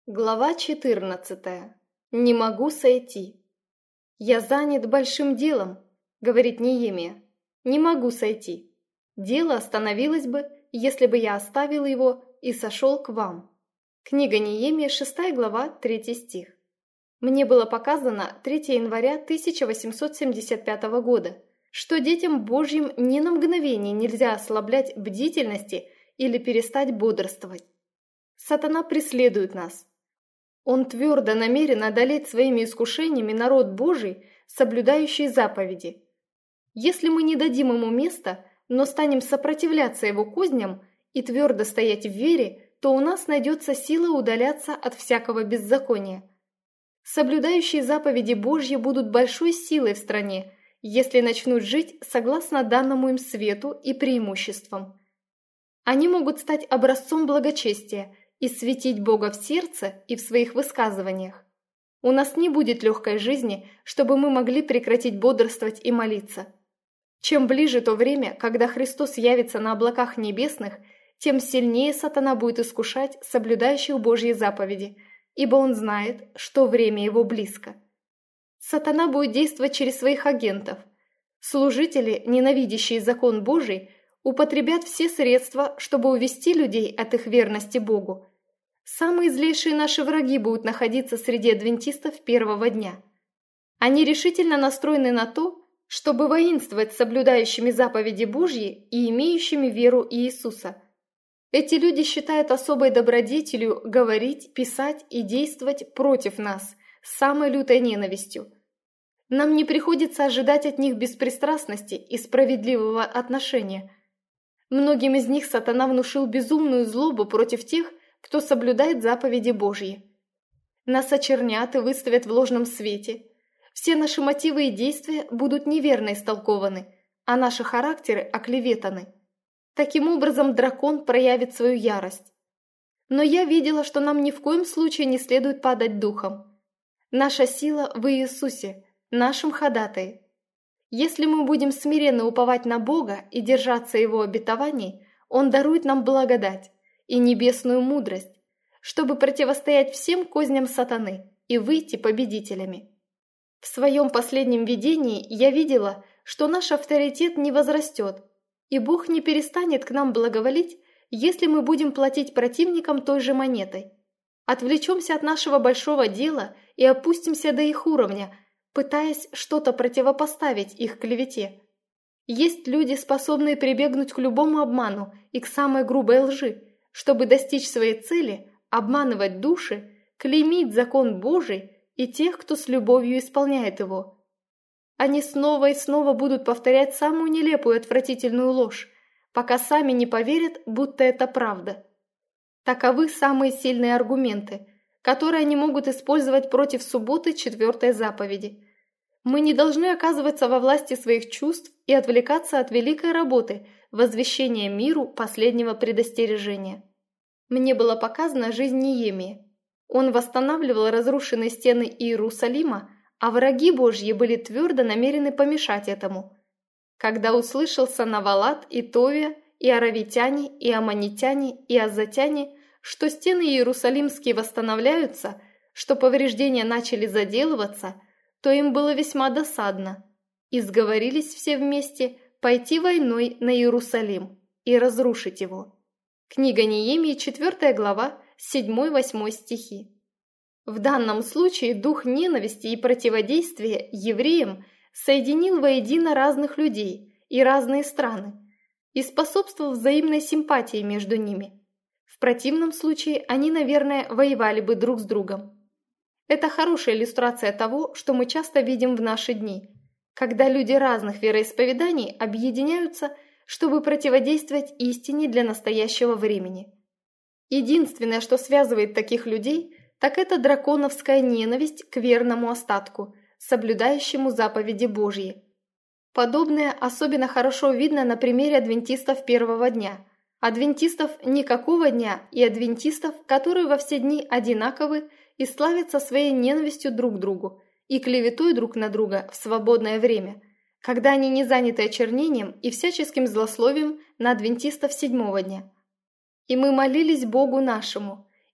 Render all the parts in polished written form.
Глава 14. Не могу сойти. «Я занят большим делом», — говорит Неемия. «Не могу сойти. Дело остановилось бы, если бы я оставил его и сошел к вам». Книга Неемия, 6 глава, 3 стих. Мне было показано 3 января 1875 года, что детям Божьим ни на мгновение нельзя ослаблять бдительности или перестать бодрствовать. Сатана преследует нас. Он твердо намерен одолеть своими искушениями народ Божий, соблюдающий заповеди. Если мы не дадим ему места, но станем сопротивляться его козням и твердо стоять в вере, то у нас найдется сила удаляться от всякого беззакония. Соблюдающие заповеди Божьи будут большой силой в стране, если начнут жить согласно данному им свету и преимуществам. Они могут стать образцом благочестия и светить Бога в сердце и в своих высказываниях. У нас не будет легкой жизни, чтобы мы могли прекратить бодрствовать и молиться. Чем ближе то время, когда Христос явится на облаках небесных, тем сильнее сатана будет искушать соблюдающих Божьи заповеди, ибо он знает, что время его близко. Сатана будет действовать через своих агентов. Служители, ненавидящие закон Божий, употребят все средства, чтобы увести людей от их верности Богу. Самые злейшие наши враги будут находиться среди адвентистов первого дня. Они решительно настроены на то, чтобы воинствовать с соблюдающими заповеди Божьи и имеющими веру Иисуса. Эти люди считают особой добродетелью говорить, писать и действовать против нас с самой лютой ненавистью. Нам не приходится ожидать от них беспристрастности и справедливого отношения. Многим из них сатана внушил безумную злобу против тех, кто соблюдает заповеди Божьи. Нас очернят и выставят в ложном свете. Все наши мотивы и действия будут неверно истолкованы, а наши характеры оклеветаны. Таким образом дракон проявит свою ярость. Но я видела, что нам ни в коем случае не следует падать духом. Наша сила в Иисусе, нашем ходатае. Если мы будем смиренно уповать на Бога и держаться Его обетований, Он дарует нам благодать и небесную мудрость, чтобы противостоять всем козням сатаны и выйти победителями. В своем последнем видении я видела, что наш авторитет не возрастет, и Бог не перестанет к нам благоволить, если мы будем платить противникам той же монетой. Отвлечемся от нашего большого дела и опустимся до их уровня, пытаясь что-то противопоставить их клевете. Есть люди, способные прибегнуть к любому обману и к самой грубой лжи, чтобы достичь своей цели, обманывать души, клеймить закон Божий и тех, кто с любовью исполняет его. Они снова и снова будут повторять самую нелепую и отвратительную ложь, пока сами не поверят, будто это правда. Таковы самые сильные аргументы, которые они могут использовать против субботы 4 заповеди. Мы не должны оказываться во власти своих чувств и отвлекаться от великой работы возвещения миру последнего предостережения. Мне была показана жизнь Неемии. Он восстанавливал разрушенные стены Иерусалима, а враги Божьи были твердо намерены помешать этому. Когда услышал Санавалат и Товия, и аравитяне, и аммонитяне, и аззатяне, что стены Иерусалимские восстанавливаются, что повреждения начали заделываться, то им было весьма досадно. И сговорились все вместе пойти войной на Иерусалим и разрушить его. Книга Неемии, 4 глава, 7-8 стихи. В данном случае дух ненависти и противодействия евреям соединил воедино разных людей и разные страны и способствовал взаимной симпатии между ними. В противном случае они, наверное, воевали бы друг с другом. Это хорошая иллюстрация того, что мы часто видим в наши дни, когда люди разных вероисповеданий объединяются, чтобы противодействовать истине для настоящего времени. Единственное, что связывает таких людей, так это драконовская ненависть к верному остатку, соблюдающему заповеди Божьи. Подобное особенно хорошо видно на примере адвентистов первого дня, адвентистов никакого дня и адвентистов, которые во все дни одинаковы и славятся своей ненавистью друг к другу и клеветой друг на друга в свободное время, когда они не заняты очернением и всяческим злословием на адвентистов седьмого дня. И мы молились Богу нашему,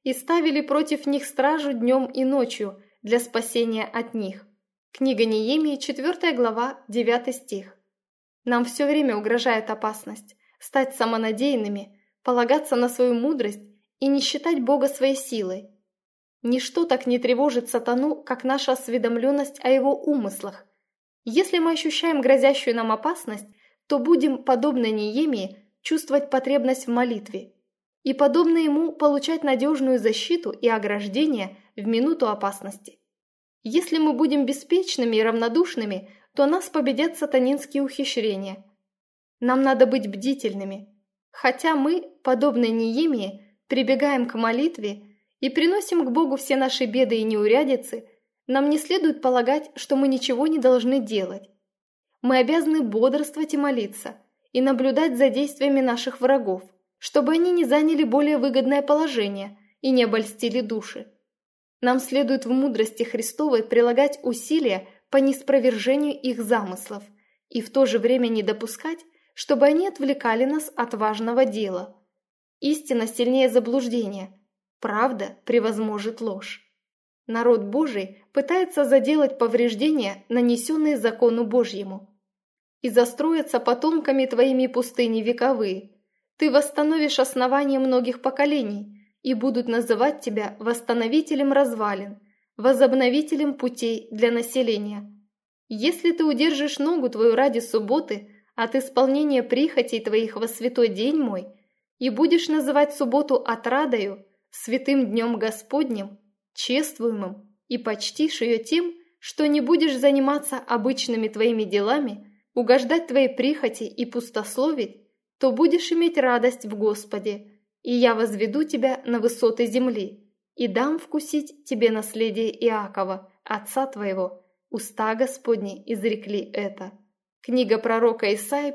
и ставили против них стражу днем и ночью для спасения от них. Книга Неемии, 4 глава, 9 стих. Нам все время угрожает опасность стать самонадеянными, полагаться на свою мудрость и не считать Бога своей силой. Ничто так не тревожит сатану, как наша осведомленность о его умыслах. Если мы ощущаем грозящую нам опасность, то будем, подобно Неемии, чувствовать потребность в молитве и, подобно ему, получать надежную защиту и ограждение в минуту опасности. Если мы будем беспечными и равнодушными, то нас победят сатанинские ухищрения. Нам надо быть бдительными. Хотя мы, подобно Неемии, прибегаем к молитве и приносим к Богу все наши беды и неурядицы, нам не следует полагать, что мы ничего не должны делать. Мы обязаны бодрствовать и молиться, и наблюдать за действиями наших врагов, чтобы они не заняли более выгодное положение и не обольстили души. Нам следует в мудрости Христовой прилагать усилия по ниспровержению их замыслов и в то же время не допускать, чтобы они отвлекали нас от важного дела. Истина сильнее заблуждения, правда превозможет ложь. Народ Божий пытается заделать повреждения, нанесенные закону Божьему. «И застроятся потомками твоими пустыни вековые. Ты восстановишь основания многих поколений, и будут называть тебя восстановителем развалин, возобновителем путей для населения. Если ты удержишь ногу твою ради субботы от исполнения прихотей твоих во святой день мой, и будешь называть субботу отрадою, святым днем Господним, чествуемым, и почтишь ее тем, что не будешь заниматься обычными твоими делами, угождать твоей прихоти и пустословить, то будешь иметь радость в Господе, и я возведу тебя на высоты земли, и дам вкусить тебе наследие Иакова, отца твоего. Уста Господни изрекли это». Книга пророка Исаии,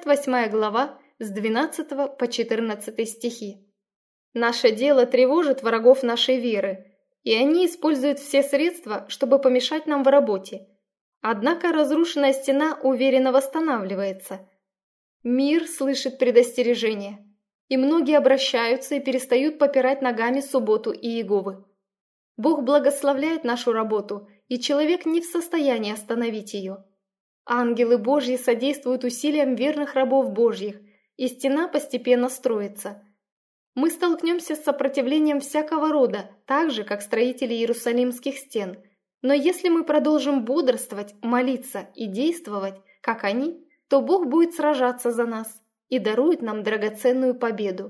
58 глава, с 12 по 14 стихи. Наше дело тревожит врагов нашей веры, и они используют все средства, чтобы помешать нам в работе. Однако разрушенная стена уверенно восстанавливается. Мир слышит предостережение, и многие обращаются и перестают попирать ногами субботу и Иеговы. Бог благословляет нашу работу, и человек не в состоянии остановить ее. Ангелы Божьи содействуют усилиям верных рабов Божьих, и стена постепенно строится. Мы столкнемся с сопротивлением всякого рода, так же, как строители Иерусалимских стен. Но если мы продолжим бодрствовать, молиться и действовать, как они, то Бог будет сражаться за нас и дарует нам драгоценную победу.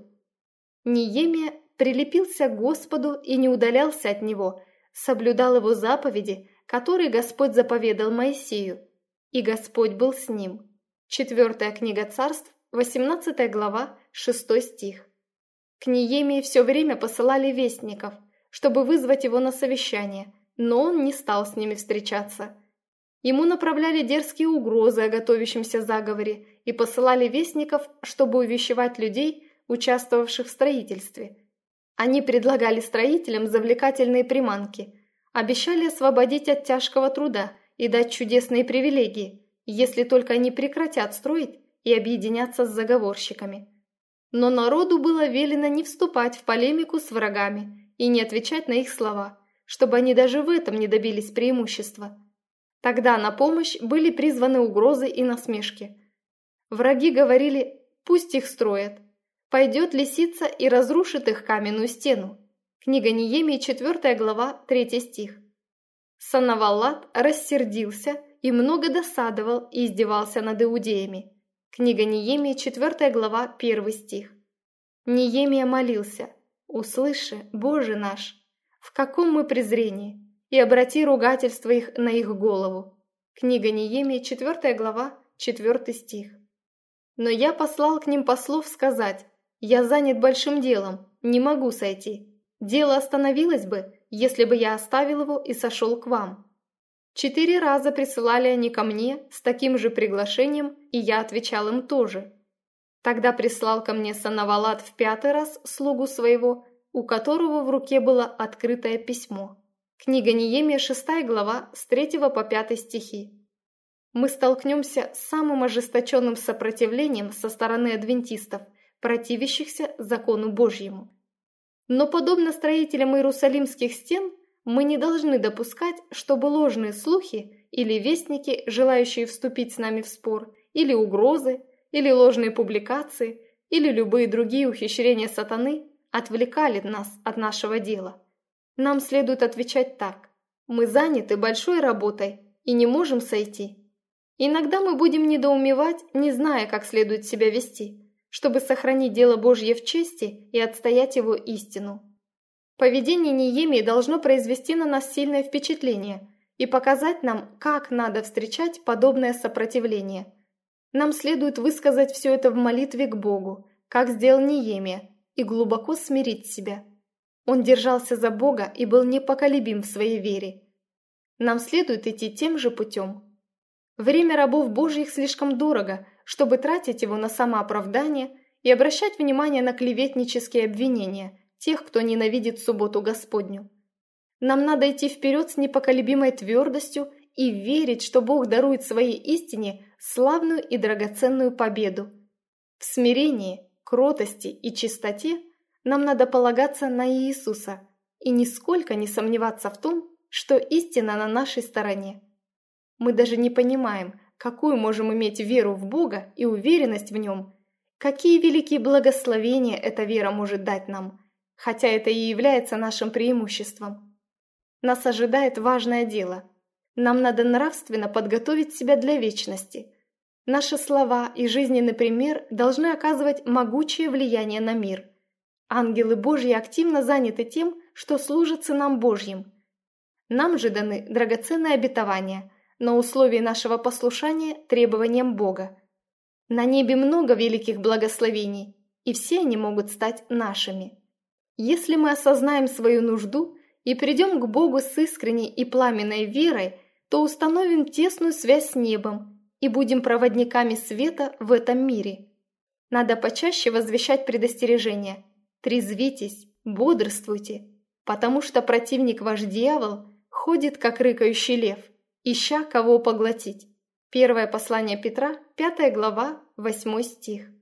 Неемия прилепился к Господу и не удалялся от Него, соблюдал Его заповеди, которые Господь заповедал Моисею, и Господь был с ним. 4 книга Царств, 18 глава, 6 стих. К Неемии все время посылали вестников, чтобы вызвать его на совещание, но он не стал с ними встречаться. Ему направляли дерзкие угрозы о готовящемся заговоре и посылали вестников, чтобы увещевать людей, участвовавших в строительстве. Они предлагали строителям завлекательные приманки, обещали освободить от тяжкого труда и дать чудесные привилегии, если только они прекратят строить и объединяться с заговорщиками. Но народу было велено не вступать в полемику с врагами и не отвечать на их слова, чтобы они даже в этом не добились преимущества. Тогда на помощь были призваны угрозы и насмешки. Враги говорили: «Пусть их строят. Пойдет лисица и разрушит их каменную стену». Книга Неемии, 4 глава, 3 стих. Санаваллат рассердился и много досадовал и издевался над иудеями. Книга Неемии, 4 глава, 1 стих. Неемия молился: «Услыши, Боже наш, в каком мы презрении, и обрати ругательство их на их голову». Книга Неемии, 4 глава, 4 стих. «Но я послал к ним послов сказать: я занят большим делом, не могу сойти. Дело остановилось бы, если бы я оставил его и сошел к вам». 4 раза присылали они ко мне с таким же приглашением, и я отвечал им тоже. Тогда прислал ко мне Санавалат в 5-й раз слугу своего, у которого в руке было открытое письмо. Книга Неемия, 6 глава, с 3 по 5 стихи. Мы столкнемся с самым ожесточенным сопротивлением со стороны адвентистов, противящихся закону Божьему. Но подобно строителям Иерусалимских стен, мы не должны допускать, чтобы ложные слухи или вестники, желающие вступить с нами в спор, или угрозы, или ложные публикации, или любые другие ухищрения сатаны отвлекали нас от нашего дела. Нам следует отвечать так: мы заняты большой работой и не можем сойти. Иногда мы будем недоумевать, не зная, как следует себя вести, чтобы сохранить дело Божье в чести и отстоять его истину. Поведение Неемии должно произвести на нас сильное впечатление и показать нам, как надо встречать подобное сопротивление. Нам следует высказать все это в молитве к Богу, как сделал Неемия, и глубоко смирить себя. Он держался за Бога и был непоколебим в своей вере. Нам следует идти тем же путем. Время рабов Божьих слишком дорого, чтобы тратить его на самооправдание и обращать внимание на клеветнические обвинения тех, кто ненавидит субботу Господню. Нам надо идти вперед с непоколебимой твердостью и верить, что Бог дарует своей истине славную и драгоценную победу. В смирении, кротости и чистоте нам надо полагаться на Иисуса и нисколько не сомневаться в том, что истина на нашей стороне. Мы даже не понимаем, какую можем иметь веру в Бога и уверенность в Нем, какие великие благословения эта вера может дать нам, хотя это и является нашим преимуществом. Нас ожидает важное дело. Нам надо нравственно подготовить себя для вечности. Наши слова и жизненный пример должны оказывать могучее влияние на мир. Ангелы Божьи активно заняты тем, что служат сынам Божьим. Нам же даны драгоценные обетования на условии нашего послушания требованиям Бога. На небе много великих благословений, и все они могут стать нашими. Если мы осознаем свою нужду и придем к Богу с искренней и пламенной верой, то установим тесную связь с небом и будем проводниками света в этом мире. Надо почаще возвещать предостережения: трезвитесь, бодрствуйте, потому что противник ваш дьявол ходит, как рыкающий лев, ища кого поглотить. Первое послание Петра, 5 глава, 8 стих.